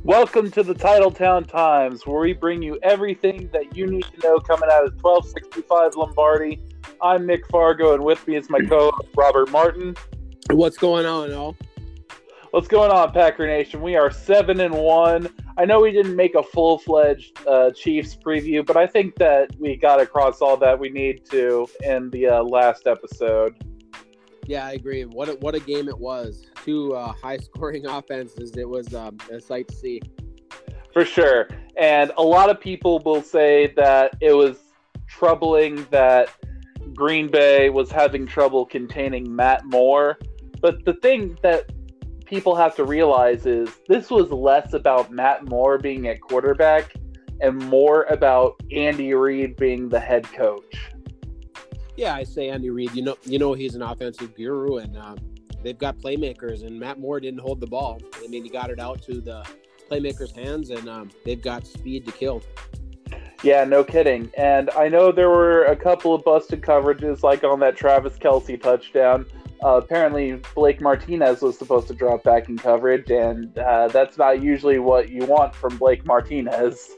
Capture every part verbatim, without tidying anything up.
Welcome to the Titletown Times, where we bring you everything that you need to know coming out of twelve sixty-five Lombardi. I'm Nick Fargo, and with me is my co-host, Robert Martin. What's going on, Al? What's going on, Packer Nation? We are seven and one. I know we didn't make a full-fledged uh, Chiefs preview, but I think that we got across all that we need to in the uh, last episode. Yeah, I agree. What a, what a game it was. Two uh, high-scoring offenses. It was um, a sight to see. For sure. And a lot of people will say that it was troubling that Green Bay was having trouble containing Matt Moore. But the thing that people have to realize is this was less about Matt Moore being at quarterback and more about Andy Reid being the head coach. Yeah, I say Andy Reid. You know, you know he's an offensive guru, and uh, they've got playmakers. And Matt Moore didn't hold the ball. I mean, he got it out to the playmakers' hands, and um, they've got speed to kill. Yeah, no kidding. And I know there were a couple of busted coverages, like on that Travis Kelce touchdown. Uh, apparently, Blake Martinez was supposed to drop back in coverage, and uh, that's not usually what you want from Blake Martinez.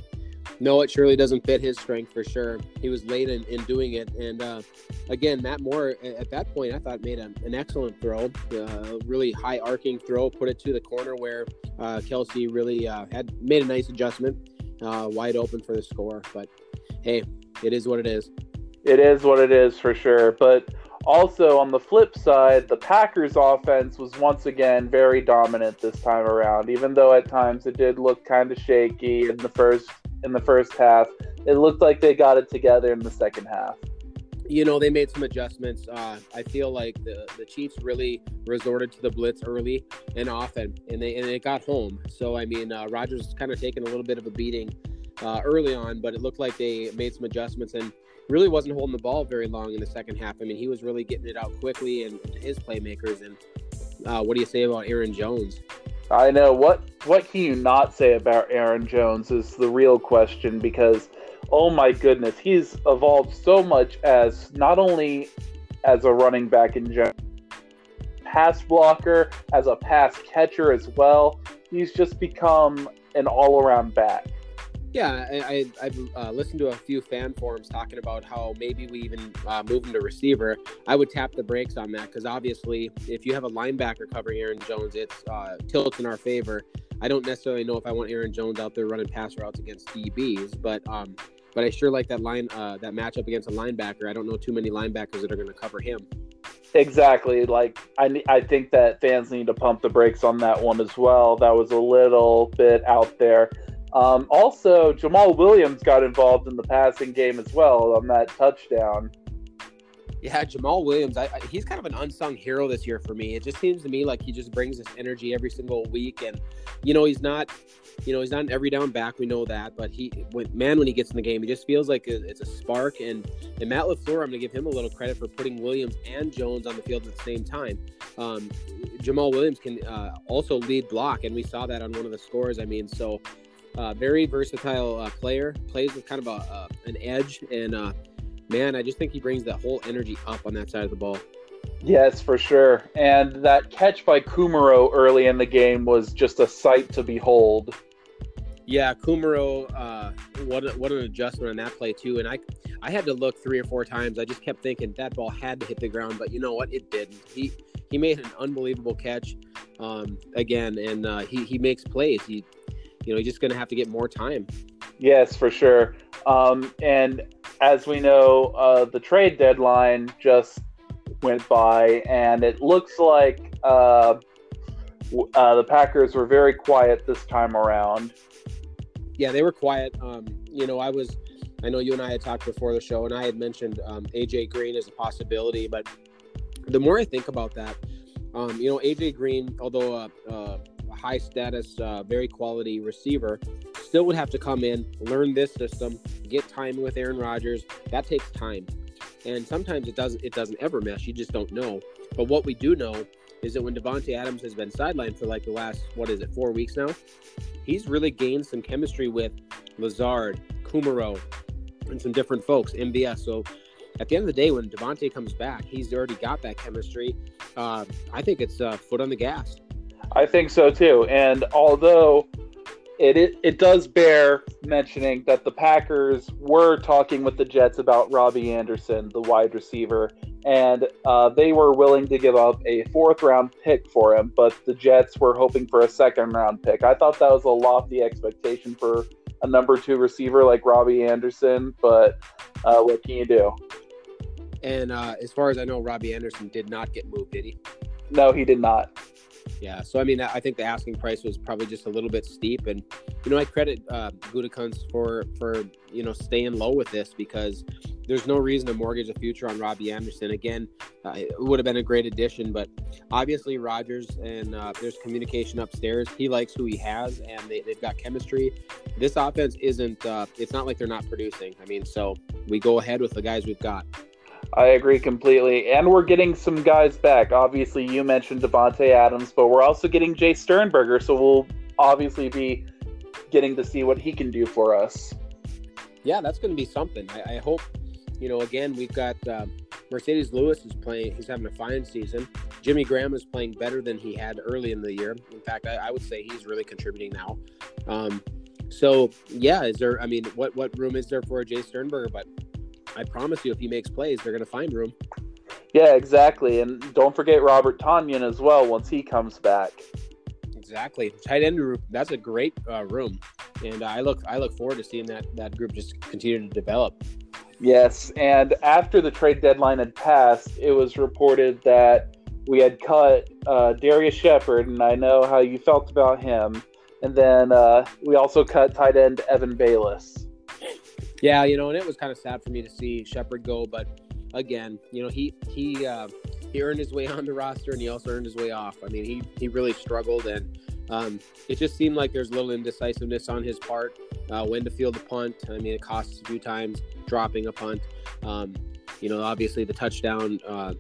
No, it surely doesn't fit his strength for sure. He was late in, in doing it. And uh, again, Matt Moore, at that point, I thought made a, an excellent throw, uh, really high arcing throw, put it to the corner where uh, Kelce really uh, had made a nice adjustment, uh, wide open for the score. But hey, it is what it is. It is what it is for sure. But also on the flip side, the Packers offense was once again very dominant this time around, even though at times it did look kind of shaky in the first in the first half. It looked like they got it together in the second half. You know, they made some adjustments. Uh, I feel like the, the Chiefs really resorted to the blitz early and often, and they and it got home. So, I mean, uh, Rodgers kind of taken a little bit of a beating uh, early on, but it looked like they made some adjustments and really wasn't holding the ball very long in the second half. I mean, he was really getting it out quickly and his playmakers. And uh, what do you say about Aaron Jones? I know. What what can you not say about Aaron Jones is the real question, because, oh my goodness, he's evolved so much as not only as a running back in general, pass blocker, as a pass catcher as well. He's just become an all-around back. Yeah, I, I, I've uh, listened to a few fan forums talking about how maybe we even uh, move him to receiver. I would tap the brakes on that because obviously if you have a linebacker covering Aaron Jones, it's uh, tilts in our favor. I don't necessarily know if I want Aaron Jones out there running pass routes against D Bs, but um, but I sure like that line uh, that matchup against a linebacker. I don't know too many linebackers that are going to cover him. Exactly. Like I, I think that fans need to pump the brakes on that one as well. That was a little bit out there. Um, also, Jamal Williams got involved in the passing game as well on that touchdown. Yeah, Jamal Williams, I, I, he's kind of an unsung hero this year for me. It just seems to me like he just brings this energy every single week. And, you know, he's not, you know, he's not an every down back. We know that. But, he, when, man, when he gets in the game, he just feels like it's a spark. And, and Matt LaFleur, I'm going to give him a little credit for putting Williams and Jones on the field at the same time. Um, Jamal Williams can uh, also lead block, and we saw that on one of the scores. I mean, so... Uh, very versatile uh, player, plays with kind of a, uh, an edge, and uh, man, I just think he brings that whole energy up on that side of the ball. Yes, for sure. And that catch by Kumaro early in the game was just a sight to behold. Yeah, Kumaro, uh, what what an adjustment on that play too. And I, I had to look three or four times. I just kept thinking that ball had to hit the ground, but you know what? It didn't. He he made an unbelievable catch um, again, and uh, he he makes plays. He You know, he's just going to have to get more time. Yes, for sure. Um, and as we know, uh, the trade deadline just went by, and it looks like uh, uh, the Packers were very quiet this time around. Yeah, they were quiet. Um, you know, I was, I know you and I had talked before the show, and I had mentioned um, A J Green as a possibility, but the more I think about that, um, you know, A J Green, although uh, uh, high status, uh, very quality receiver, still would have to come in, learn this system, get time with Aaron Rodgers. That takes time. And sometimes it doesn't it doesn't ever mesh. You just don't know. But what we do know is that when Davante Adams has been sidelined for like the last, what is it, four weeks now, he's really gained some chemistry with Lazard, Kumaro, and some different folks, M B S. So at the end of the day, when Davante comes back, he's already got that chemistry. Uh, I think it's uh, foot on the gas. I think so too. And although it, it it does bear mentioning that the Packers were talking with the Jets about Robbie Anderson, the wide receiver, and uh, they were willing to give up a fourth round pick for him, but the Jets were hoping for a second round pick. I thought that was a lofty expectation for a number two receiver like Robbie Anderson, but uh, what can you do? And uh, as far as I know, Robbie Anderson did not get moved, did he? No, he did not. Yeah, so I mean, I think the asking price was probably just a little bit steep, and you know, I credit uh, Gutekunst for for you know staying low with this, because there's no reason to mortgage a future on Robbie Anderson. Again, uh, it would have been a great addition, but obviously Rodgers and uh, there's communication upstairs. He likes who he has, and they, they've got chemistry. This offense isn't. Uh, it's not like they're not producing. I mean, so we go ahead with the guys we've got. I agree completely. And we're getting some guys back. Obviously, you mentioned Devontae Adams, but we're also getting Jay Sternberger, so we'll obviously be getting to see what he can do for us. Yeah, that's going to be something. I, I hope, you know, again, we've got uh, Mercedes Lewis is playing. He's having a fine season. Jimmy Graham is playing better than he had early in the year. In fact, I, I would say he's really contributing now. Um, so, yeah, is there, I mean, what, what room is there for a Jay Sternberger? But I promise you, if he makes plays, they're going to find room. Yeah, exactly. And don't forget Robert Tonyan as well once he comes back. Exactly. Tight end group, that's a great uh, room. And I look I look forward to seeing that, that group just continue to develop. Yes, and after the trade deadline had passed, it was reported that we had cut uh, Darius Shepard, and I know how you felt about him. And then uh, we also cut tight end Evan Bayless. Yeah, you know, and it was kind of sad for me to see Shepard go, but again, you know, he he uh, he earned his way on the roster, and he also earned his way off. I mean, he he really struggled, and um, it just seemed like there's a little indecisiveness on his part uh, when to field the punt. I mean, it cost us a few times dropping a punt. Um, you know, obviously the touchdown, uh,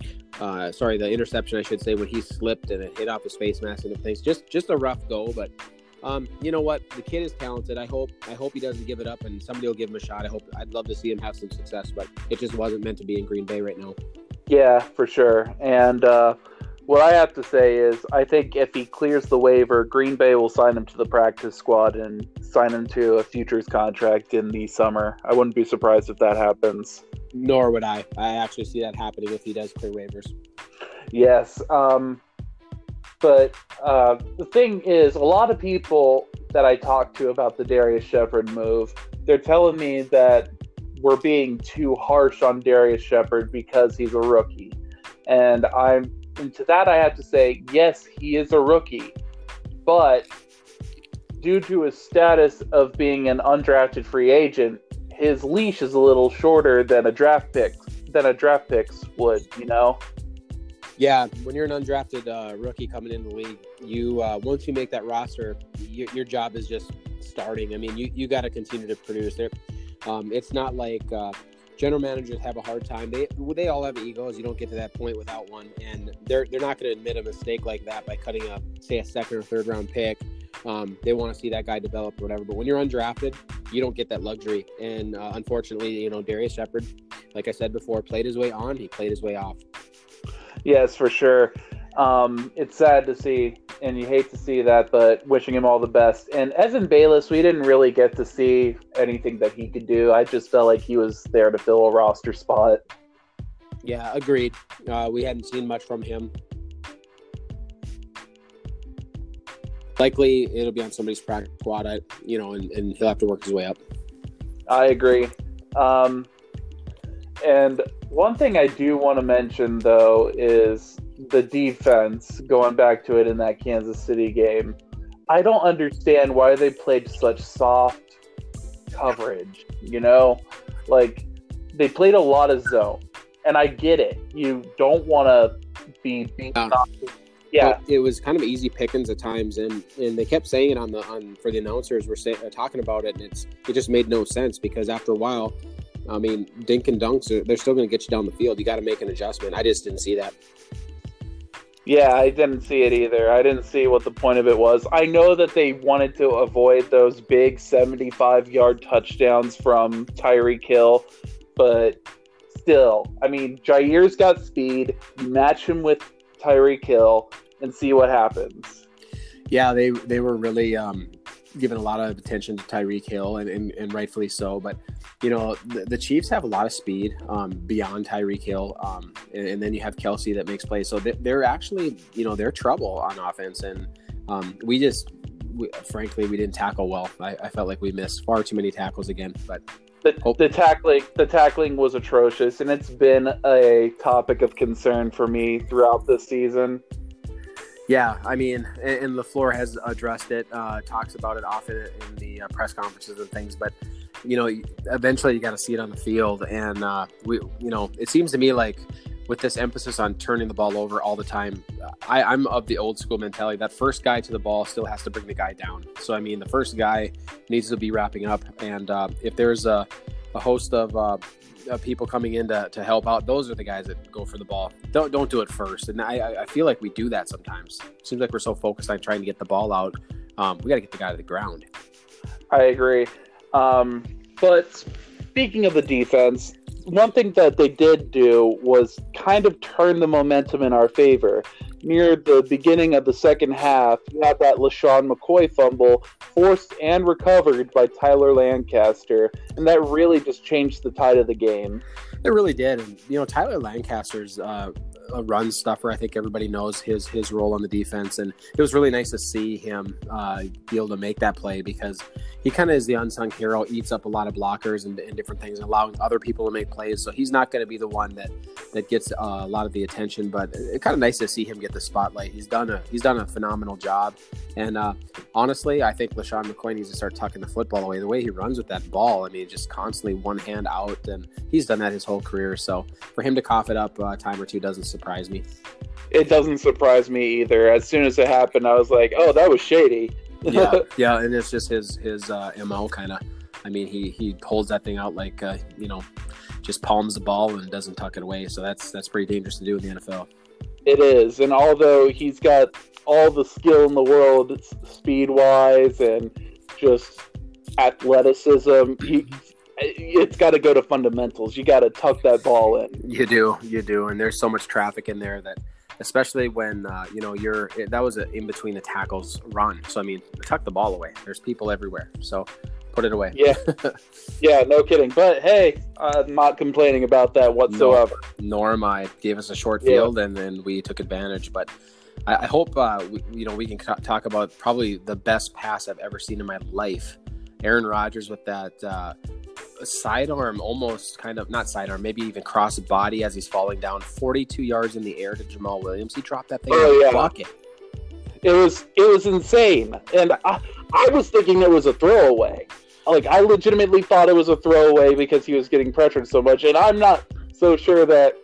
uh, sorry, the interception, I should say, when he slipped and it hit off his face mask and things. Just just a rough go, but. Um, you know what? The kid is talented. I hope I hope he doesn't give it up, and somebody will give him a shot. I hope I'd love to see him have some success, but it just wasn't meant to be in Green Bay right now. Yeah, for sure. And uh, what I have to say is, I think if he clears the waiver, Green Bay will sign him to the practice squad and sign him to a futures contract in the summer. I wouldn't be surprised if that happens. Nor would I. I actually see that happening if he does clear waivers. Yes. Um, But uh, the thing is, a lot of people that I talk to about the Darius Shepard move, they're telling me that we're being too harsh on Darius Shepard because he's a rookie. And I'm and to that I have to say, yes, he is a rookie. But due to his status of being an undrafted free agent, his leash is a little shorter than a draft pick than a draft picks would, you know? Yeah, when you're an undrafted uh, rookie coming in the league, you uh, once you make that roster, you, your job is just starting. I mean, you, you got to continue to produce there. Um, it's not like uh, general managers have a hard time. They they all have egos. You don't get to that point without one, and they're they're not going to admit a mistake like that by cutting a say a second or third round pick. Um, they want to see that guy develop or whatever. But when you're undrafted, you don't get that luxury. And uh, unfortunately, you know, Darius Shepard, like I said before, played his way on. He played his way off. Yes, for sure. Um, it's sad to see, and you hate to see that, but wishing him all the best. And Evan Bayless, we didn't really get to see anything that he could do. I just felt like he was there to fill a roster spot. Yeah, agreed. Uh, we hadn't seen much from him. Likely, it'll be on somebody's practice squad, I, you know, and, and he'll have to work his way up. I agree. Um, and one thing I do want to mention, though, is the defense, going back to it in that Kansas City game. I don't understand why they played such soft coverage, you know? Like, they played a lot of zone, and I get it. You don't want to be beat yeah. off. Yeah, but it was kind of easy pickings at times, and, and they kept saying it on the on for the announcers were say, uh, talking about it, and it's it just made no sense because after a while, I mean, dink and dunks, are, they're still going to get you down the field. You got to make an adjustment. I just didn't see that. Yeah, I didn't see it either. I didn't see what the point of it was. I know that they wanted to avoid those big seventy-five-yard touchdowns from Tyreek Hill, but still, I mean, Jair's got speed. You match him with Tyreek Hill and see what happens. Yeah, they they were really um, given a lot of attention to Tyreek Hill, and, and, and rightfully so. But, you know, the, the Chiefs have a lot of speed um, beyond Tyreek Hill. Um, and, and then you have Kelsey that makes plays. So they, they're actually, you know, they're trouble on offense. And um, we just, we, frankly, we didn't tackle well. I, I felt like we missed far too many tackles again. But the, the tackling, the tackling was atrocious, and it's been a topic of concern for me throughout this season. Yeah, I mean, and LaFleur has addressed it, uh, talks about it often in the uh, press conferences and things, but, you know, eventually you got to see it on the field. And, uh, we, you know, it seems to me like with this emphasis on turning the ball over all the time, I, I'm of the old school mentality that first guy to the ball still has to bring the guy down. So, I mean, the first guy needs to be wrapping up. And uh, if there's a, a host of uh, Uh, people coming in to, to help out, those are the guys that go for the ball. Don't don't do it first. And I, I feel like we do that sometimes. It seems like we're so focused on trying to get the ball out. Um, we got to get the guy to the ground. I agree. Um, but speaking of the defense, one thing that they did do was kind of turn the momentum in our favor. Near the beginning of the second half, you had that LaShawn McCoy fumble forced and recovered by Tyler Lancaster, and that really just changed the tide of the game. It really did. And, you know, Tyler Lancaster's uh, a run stuffer. I think everybody knows his his role on the defense, and it was really nice to see him uh, be able to make that play because he kind of is the unsung hero, eats up a lot of blockers and, and different things, allowing other people to make plays. So he's not going to be the one that that gets uh, a lot of the attention, but it's kind of nice to see him get the spotlight. He's done a he's done a phenomenal job, and uh, honestly, I think LaShawn McCoy needs to start tucking the football away. The way he runs with that ball, I mean, just constantly one hand out, and he's done that his whole career. So for him to cough it up a time or two doesn't surprise me. It doesn't surprise me either. As soon as it happened, I was like, "Oh, that was shady." yeah, yeah, and it's just his his uh, M O kind of. I mean, he he holds that thing out like uh, you know, just palms the ball and doesn't tuck it away. So that's that's pretty dangerous to do in the N F L. It is, and although he's got all the skill in the world, speed wise and just athleticism, he. It's got to go to fundamentals. You got to tuck that ball in. You do, you do, and there's so much traffic in there that, especially when uh, you know you're. That was an in between the tackles run. So I mean, tuck the ball away. There's people everywhere. So put it away. Yeah, yeah, no kidding. But hey, I'm not complaining about that whatsoever. No, nor am I. Gave us a short field, yeah. and then we took advantage. But I, I hope uh, we, you know we can c- talk about probably the best pass I've ever seen in my life. Aaron Rodgers with that. Uh, sidearm, almost kind of not sidearm, maybe even cross body as he's falling down forty-two yards in the air to Jamal Williams. He dropped that thing oh, in yeah. a bucket. It was it was insane, and I, I was thinking it was a throwaway. Like I legitimately thought it was a throwaway because he was getting pressured so much, and I'm not so sure that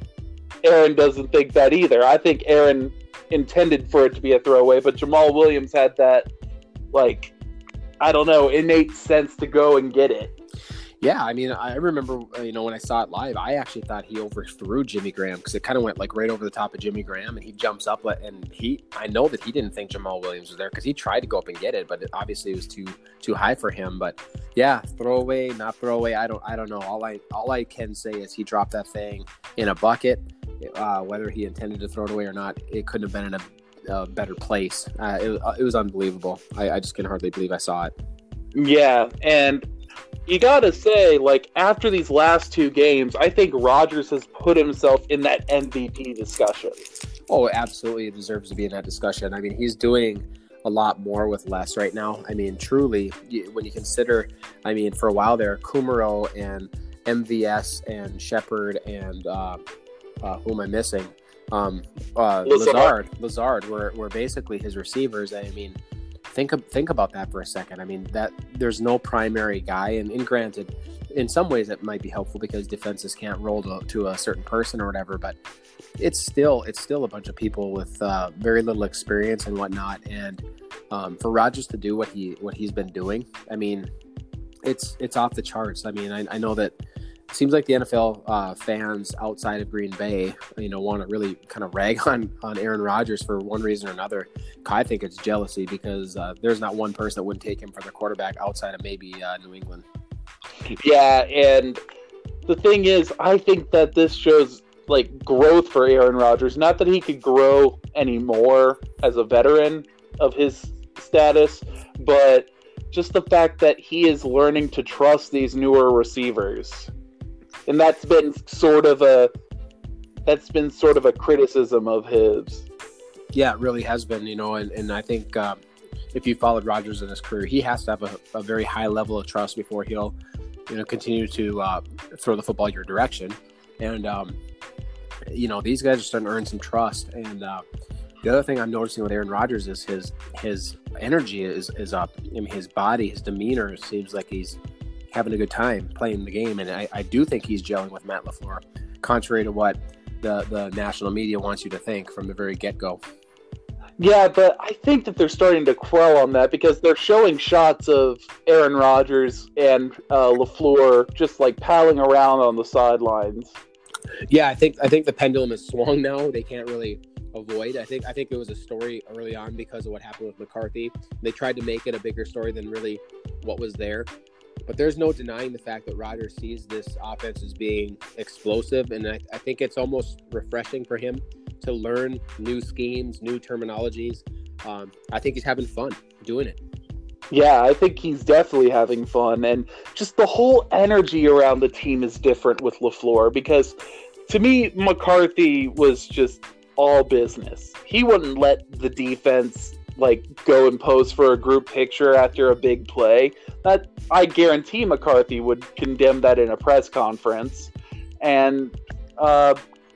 Aaron doesn't think that either. I think Aaron intended for it to be a throwaway, but Jamal Williams had that, like, I don't know, innate sense to go and get it. Yeah, I mean, I remember, you know, when I saw it live, I actually thought he overthrew Jimmy Graham because it kind of went like right over the top of Jimmy Graham, and he jumps up, and he, I know that he didn't think Jamal Williams was there because he tried to go up and get it, but it, obviously it was too too high for him. But yeah, throwaway, not throwaway, I don't, I don't know. All I all I can say is he dropped that thing in a bucket. Uh, whether he intended to throw it away or not, it couldn't have been in a, a better place. Uh, it, it was unbelievable. I, I just can hardly believe I saw it. Yeah, and you gotta say, like, after these last two games, I think Rodgers has put himself in that M V P discussion. Oh, absolutely deserves to be in that discussion. I mean, he's doing a lot more with less right now. I mean, truly, when you consider, I mean, for a while there, Kumaro and M V S and Shepard and uh, uh, who am I missing? Um, uh, Lazard. Lazard were, were basically his receivers. I mean, Think think about that for a second. I mean, that there's no primary guy, and, and granted, in some ways it might be helpful because defenses can't roll to, to a certain person or whatever. But it's still it's still a bunch of people with uh, very little experience and whatnot. And um, for Rodgers to do what he what he's been doing, I mean, it's it's off the charts. I mean, I, I know that. It seems like the N F L uh, fans outside of Green Bay, you know, want to really kind of rag on, on Aaron Rodgers for one reason or another. I think it's jealousy because uh, there's not one person that wouldn't take him for their quarterback outside of maybe uh, New England. Yeah, and the thing is, I think that this shows like growth for Aaron Rodgers. Not that he could grow anymore as a veteran of his status, but just the fact that he is learning to trust these newer receivers. And that's been sort of a that's been sort of a criticism of his. Yeah, it really has been, you know, and, and I think um, if you followed Rodgers in his career, he has to have a, a very high level of trust before he'll, you know, continue to uh, throw the football your direction. And, um, you know, these guys are starting to earn some trust. And uh, the other thing I'm noticing with Aaron Rodgers is his his energy is, is up. I mean, his body, his demeanor seems like he's having a good time playing the game. And I, I do think he's gelling with Matt LaFleur, contrary to what the, the national media wants you to think from the very get-go. Yeah, but I think that they're starting to quell on that because they're showing shots of Aaron Rodgers and uh, LaFleur just like palling around on the sidelines. Yeah, I think I think the pendulum has swung now. They can't really avoid. I think I think it was a story early on because of what happened with McCarthy. They tried to make it a bigger story than really what was there. But there's no denying the fact that Rodgers sees this offense as being explosive, and I, I think it's almost refreshing for him to learn new schemes, new terminologies. Um, I think he's having fun doing it. Yeah, I think he's definitely having fun, and just the whole energy around the team is different with LaFleur because, to me, McCarthy was just all business. He wouldn't let the defense like go and pose for a group picture after a big play. That I guarantee McCarthy would condemn that in a press conference. And uh,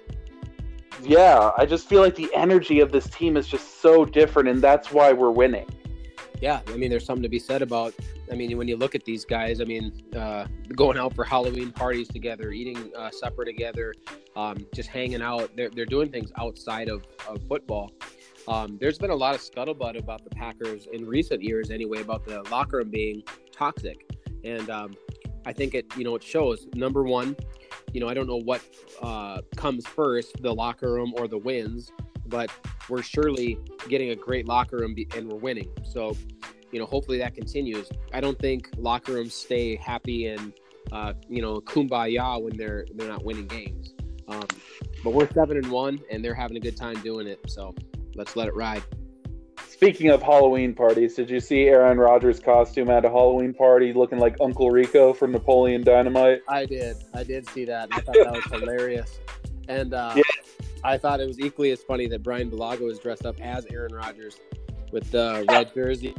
yeah, I just feel like the energy of this team is just so different, and that's why we're winning. Yeah, I mean, there's something to be said about, I mean, when you look at these guys, I mean, uh, going out for Halloween parties together, eating uh, supper together, um, just hanging out. They're, they're doing things outside of, of football. Um, there's been a lot of scuttlebutt about the Packers in recent years anyway, about the locker room being toxic. And um, I think it, you know, it shows. Number one, you know, I don't know what uh, comes first, the locker room or the wins, but we're surely getting a great locker room and we're winning. So, you know, hopefully that continues. I don't think locker rooms stay happy and, uh, you know, kumbaya when they're they're not winning games. Um, but we're seven and one, and they're having a good time doing it. So let's let it ride. Speaking of Halloween parties, did you see Aaron Rodgers' costume at a Halloween party looking like Uncle Rico from Napoleon Dynamite? I did. I did see that. I thought that was hilarious. And uh, yeah. I thought it was equally as funny that Brian Bulaga was dressed up as Aaron Rodgers with the red jersey.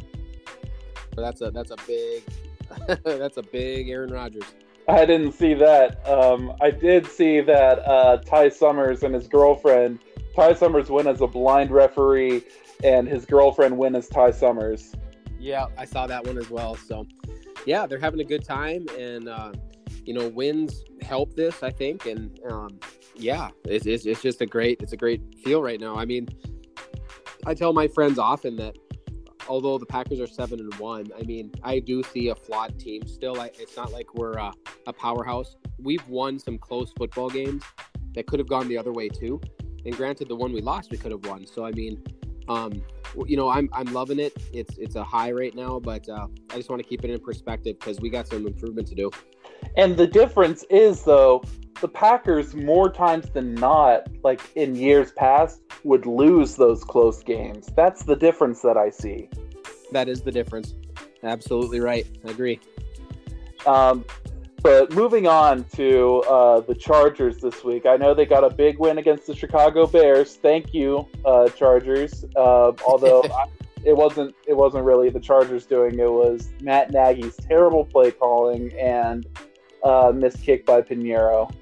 That's a that's a big that's a big Aaron Rodgers. I didn't see that. Um, I did see that uh, Ty Summers and his girlfriend. Ty Summers win as a blind referee, and his girlfriend win as Ty Summers. Yeah, I saw that one as well. So, yeah, they're having a good time, and uh, you know, wins help this, I think, and um, yeah, it's, it's it's just a great it's a great feel right now. I mean, I tell my friends often that although the Packers are seven and one, I mean, I do see a flawed team still. I, it's not like we're uh, a powerhouse. We've won some close football games that could have gone the other way too. And granted, the one we lost, we could have won. So I mean, um, you know, I'm I'm loving it. It's it's a high right now, but uh, I just want to keep it in perspective because we got some improvement to do. And the difference is, though, the Packers more times than not, like in years past, would lose those close games. That's the difference that I see. That is the difference. Absolutely right. I agree. Um, but moving on to uh, the Chargers this week. I know they got a big win against the Chicago Bears. Thank you, uh, Chargers. Uh, although I, it wasn't, it wasn't really the Chargers doing. It was Matt Nagy's terrible play calling and uh, missed kick by Pinheiro.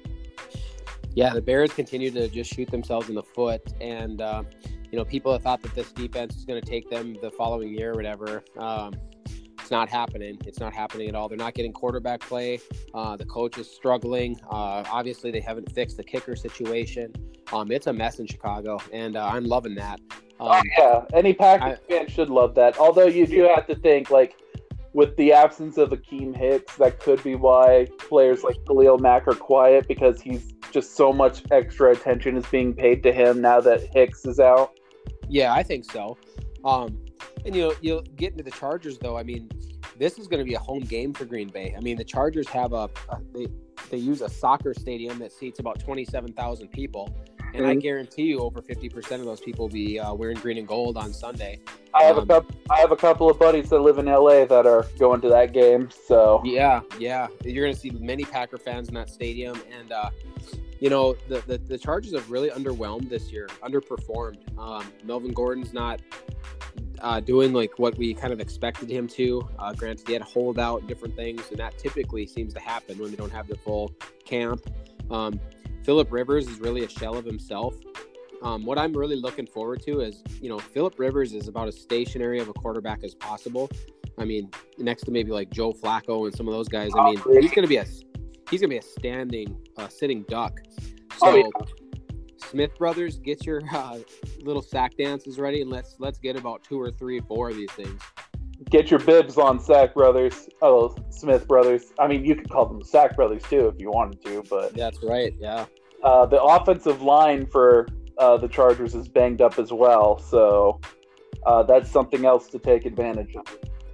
Yeah, the Bears continue to just shoot themselves in the foot, and uh, you know, people have thought that this defense is going to take them the following year or whatever. Um, it's not happening. It's not happening at all. They're not getting quarterback play. Uh, the coach is struggling. Uh, obviously, they haven't fixed the kicker situation. Um, it's a mess in Chicago, and uh, I'm loving that. Um, oh yeah, any Packers I, fan should love that. Although you do have to think, like, with the absence of Akeem Hicks, that could be why players like Khalil Mack are quiet, because he's just so much extra attention is being paid to him now that Hicks is out. Yeah, I think so. Um, and, you know, you'll get into the Chargers, though. I mean, this is going to be a home game for Green Bay. I mean, the Chargers have a, a they, they use a soccer stadium that seats about twenty-seven thousand people. and I guarantee you over fifty percent of those people will be uh, wearing green and gold on Sunday. I have um, a couple. I have a couple of buddies that live in L A that are going to that game. So yeah, yeah, you're going to see many Packer fans in that stadium, and uh, you know the, the the Chargers have really underwhelmed this year, underperformed. Um, Melvin Gordon's not uh, doing like what we kind of expected him to. Uh, granted, he had a holdout, different things, and that typically seems to happen when they don't have the full camp. Um, Phillip Rivers is really a shell of himself. Um, what I'm really looking forward to is, you know, Phillip Rivers is about as stationary of a quarterback as possible. I mean, next to maybe like Joe Flacco and some of those guys. I mean, he's going to be a he's going to be a standing, uh, sitting duck. So, oh, yeah. Smith Brothers, get your uh, little sack dances ready, and let's let's get about two or three, four of these things. Get your bibs on, Sack Brothers. Oh, Smith Brothers. I mean, you could call them Sack Brothers too if you wanted to, but that's right. Yeah. Uh, the offensive line for uh, the Chargers is banged up as well, so uh, that's something else to take advantage of.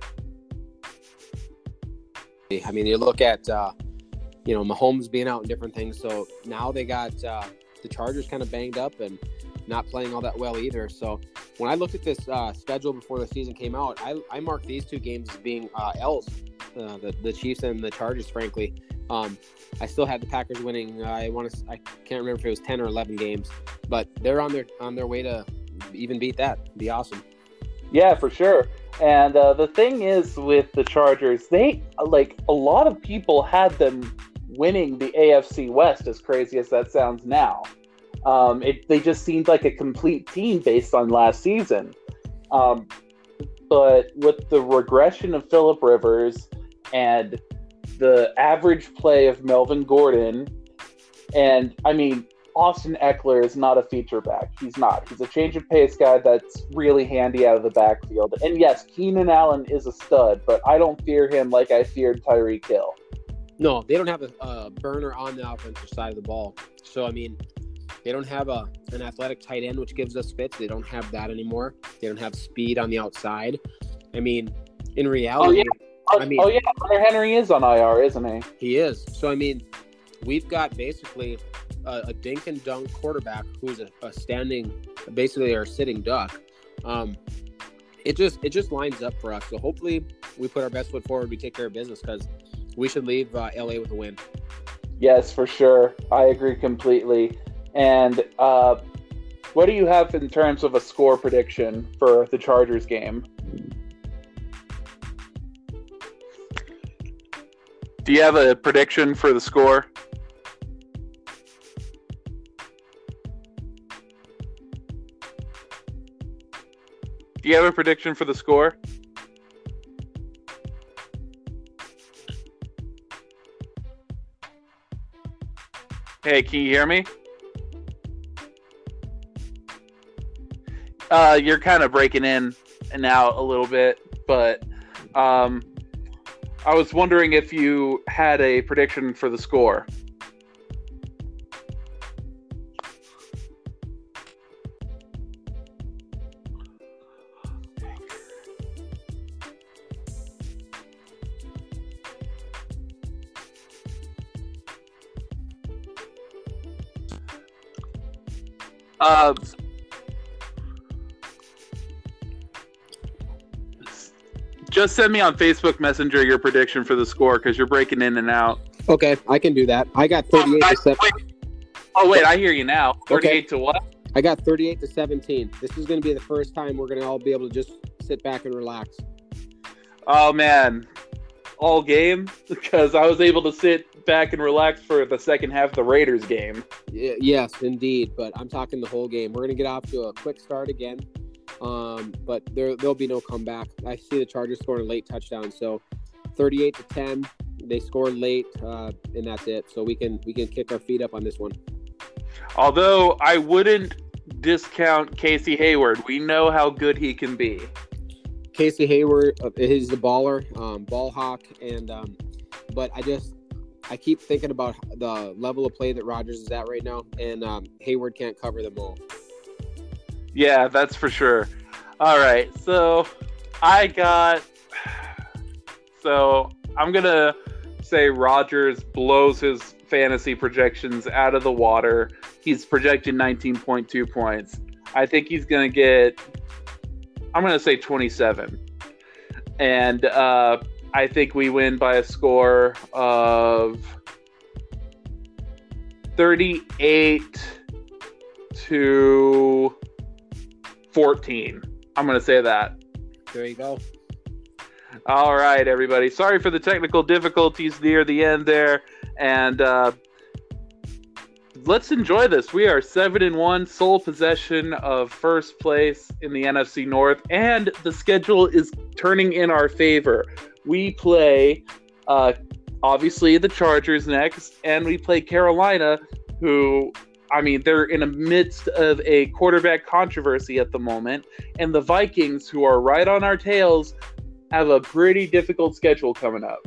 I mean, you look at uh, you know Mahomes being out and different things, so now they got uh, the Chargers kind of banged up and not playing all that well either. So when I looked at this uh, schedule before the season came out, I, I marked these two games as being uh, L's, uh, the the Chiefs and the Chargers. Frankly, um, I still had the Packers winning. Uh, I want to I can't remember if it was ten or eleven games, but they're on their on their way to even beat that. It'd be awesome. Yeah, for sure. And uh, the thing is with the Chargers, they like a lot of people had them winning the A F C West. As crazy as that sounds now. Um, it, they just seemed like a complete team based on last season. Um, but with the regression of Phillip Rivers and the average play of Melvin Gordon, and I mean, Austin Eckler is not a feature back. He's not. He's a change of pace guy that's really handy out of the backfield. And yes, Keenan Allen is a stud, but I don't fear him like I feared Tyreek Hill. No, they don't have a, a burner on the offensive side of the ball. So, I mean, they don't have a an athletic tight end, which gives us fits. They don't have that anymore. They don't have speed on the outside. I mean, in reality, oh, yeah. Oh, I mean, oh yeah, Hunter Henry is on I R, isn't he? He is. So I mean, we've got basically a, a dink and dunk quarterback who's a, a standing, basically our sitting duck. Um, it just it just lines up for us. So hopefully, we put our best foot forward. We take care of business because we should leave uh, L A with a win. Yes, for sure. I agree completely. And uh, what do you have in terms of a score prediction for the Chargers game? Do you have a prediction for the score? Do you have a prediction for the score? Hey, can you hear me? Uh, you're kind of breaking in and out a little bit, but um, I was wondering if you had a prediction for the score. Uh, just send me on Facebook Messenger your prediction for the score because you're breaking in and out. Okay, I can do that. I got thirty-eight oh, to seven. Oh wait, I hear you now. Thirty-eight okay. to what? I got thirty-eight to seventeen. This is going to be the first time we're going to all be able to just sit back and relax. Oh man, all game because I was able to sit back and relax for the second half of the Raiders game. Y- yes, indeed. But I'm talking the whole game. We're going to get off to a quick start again, um, but there there'll be no comeback. I see the Chargers scoring a late touchdown, so thirty-eight to ten. They scored late, uh, and that's it. So we can we can kick our feet up on this one. Although I wouldn't discount Casey Hayward. We know how good he can be. Casey Hayward, uh, he's the baller, um, ball hawk, and um, but I just I keep thinking about the level of play that Rodgers is at right now, and um, Hayward can't cover them all. Yeah, that's for sure. All right, so I got so I'm gonna say Rodgers blows his fantasy projections out of the water, He's projected nineteen point two points. I think he's going to get, I'm going to say twenty-seven. And uh, I think we win by a score of thirty-eight to fourteen. I'm going to say that. There you go. All right, everybody. Sorry for the technical difficulties near the end there. And uh, let's enjoy this. We are seven and one, sole possession of first place in the N F C North, and the schedule is turning in our favor. We play, uh, obviously, the Chargers next, and we play Carolina, who, I mean, they're in the midst of a quarterback controversy at the moment, and the Vikings, who are right on our tails, have a pretty difficult schedule coming up.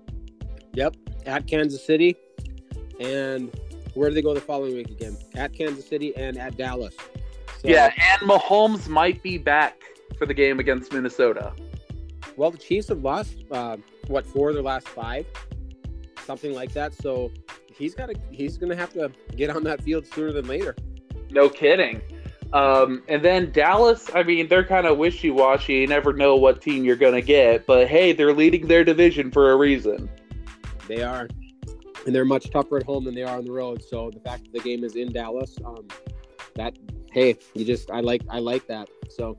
Yep, at Kansas City, and where do they go the following week again? At Kansas City and at Dallas. So, yeah, and Mahomes might be back for the game against Minnesota. Well, the Chiefs have lost, uh, what, four of their last five? Something like that. So he's got to, he's going to have to get on that field sooner than later. No kidding. Um, and then Dallas, I mean, they're kind of wishy-washy. You never know what team you're going to get. But, hey, they're leading their division for a reason. They are. And they're much tougher at home than they are on the road. So the fact that the game is in Dallas, um, that, hey, you just, I like, I like that. So.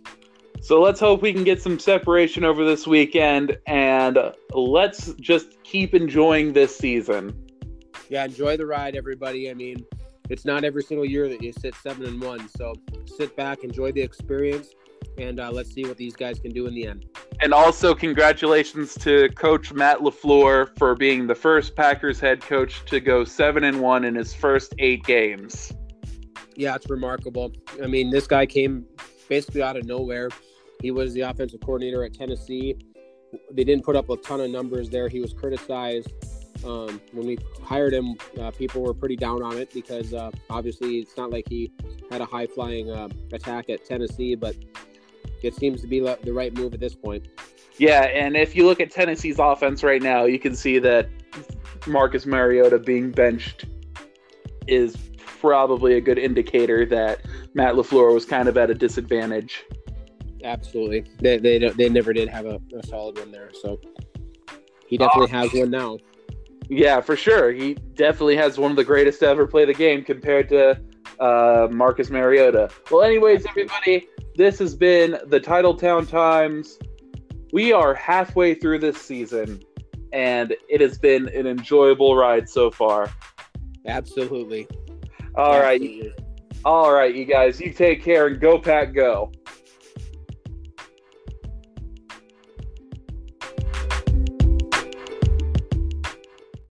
So let's hope we can get some separation over this weekend, and let's just keep enjoying this season. Yeah, enjoy the ride, everybody. I mean, it's not every single year that you sit seven and one. So sit back, enjoy the experience, and uh, let's see what these guys can do in the end. And also, congratulations to Coach Matt LaFleur for being the first Packers head coach to go seven and one in his first eight games. Yeah, it's remarkable. I mean, this guy came basically out of nowhere. He was the offensive coordinator at Tennessee. They didn't put up a ton of numbers there. He was criticized. Um, when we hired him, uh, people were pretty down on it because uh, obviously it's not like he had a high-flying uh, attack at Tennessee, but it seems to be the right move at this point. Yeah, and if you look at Tennessee's offense right now, you can see that Marcus Mariota being benched is probably a good indicator that Matt LaFleur was kind of at a disadvantage. Absolutely. They they they never did have a, a solid one there, so he definitely oh. has one now. Yeah, for sure. He definitely has one of the greatest to ever play the game compared to uh, Marcus Mariota. Well, anyways, everybody, this has been the Titletown Times. We are halfway through this season, and it has been an enjoyable ride so far. Absolutely. All Absolutely. right. All right, you guys. You take care and go Pack go.